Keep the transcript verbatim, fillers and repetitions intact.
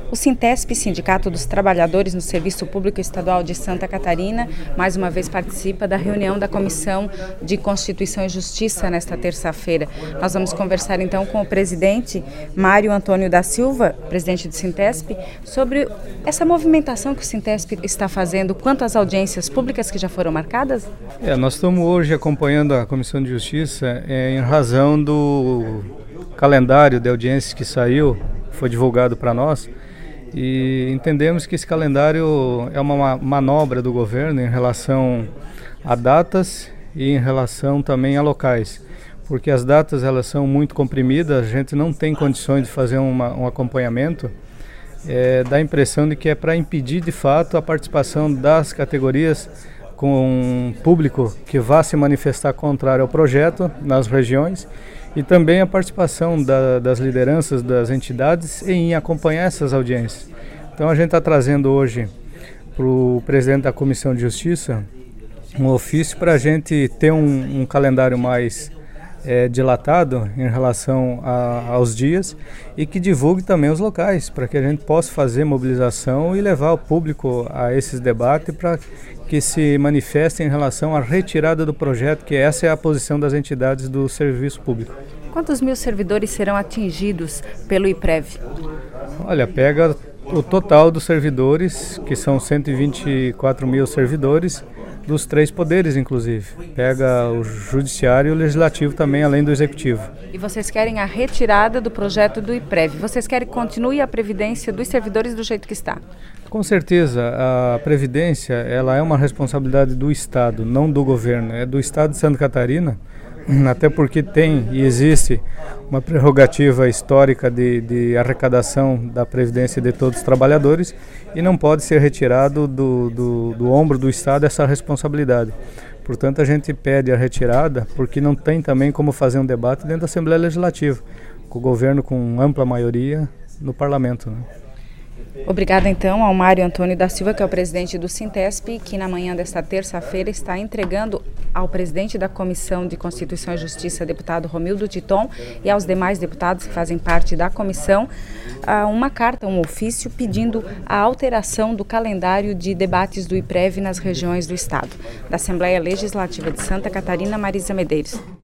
O Sintesp, Sindicato dos Trabalhadores no Serviço Público Estadual de Santa Catarina, mais uma vez participa da reunião da Comissão de Constituição e Justiça nesta terça-feira. Nós vamos conversar então com o presidente Mário Antônio da Silva, presidente do Sintesp, sobre essa movimentação que o Sintesp está fazendo quanto às audiências públicas que já foram marcadas. É, nós estamos hoje acompanhando a Comissão de Justiça é, em razão do calendário de audiências que saiu, foi divulgado para nós. E entendemos que esse calendário é uma manobra do governo em relação a datas e em relação também a locais, porque as datas elas são muito comprimidas, a gente não tem condições de fazer uma, um acompanhamento, é, dá a impressão de que é para impedir de fato a participação das categorias com público que vá se manifestar contrário ao projeto nas regiões e também a participação da, das lideranças das entidades em acompanhar essas audiências. Então a gente está trazendo hoje para o presidente da Comissão de Justiça um ofício para a gente ter um, um calendário mais é, dilatado em relação a, aos dias e que divulgue também os locais, para que a gente possa fazer mobilização e levar o público a esses debates para que se manifestem em relação à retirada do projeto, que essa é a posição das entidades do serviço público. Quantos mil servidores serão atingidos pelo IPREV? Olha, pega o total dos servidores, que são cento e vinte e quatro mil servidores, dos três poderes, inclusive. Pega o judiciário e o legislativo também, além do executivo. E vocês querem a retirada do projeto do IPREV? Vocês querem que continue a previdência dos servidores do jeito que está? Com certeza, a previdência ela é uma responsabilidade do Estado, não do governo. É do Estado de Santa Catarina, até porque tem e existe uma prerrogativa histórica de, de arrecadação da previdência de todos os trabalhadores e não pode ser retirado do, do, do ombro do Estado essa responsabilidade. Portanto, a gente pede a retirada porque não tem também como fazer um debate dentro da Assembleia Legislativa, com o governo com ampla maioria no Parlamento, né? Obrigada então ao Mário Antônio da Silva, que é o presidente do Sintesp, que na manhã desta terça-feira está entregando ao presidente da Comissão de Constituição e Justiça, deputado Romildo Titon, e aos demais deputados que fazem parte da comissão, uma carta, um ofício pedindo a alteração do calendário de debates do IPREV nas regiões do estado. Da Assembleia Legislativa de Santa Catarina, Marisa Medeiros.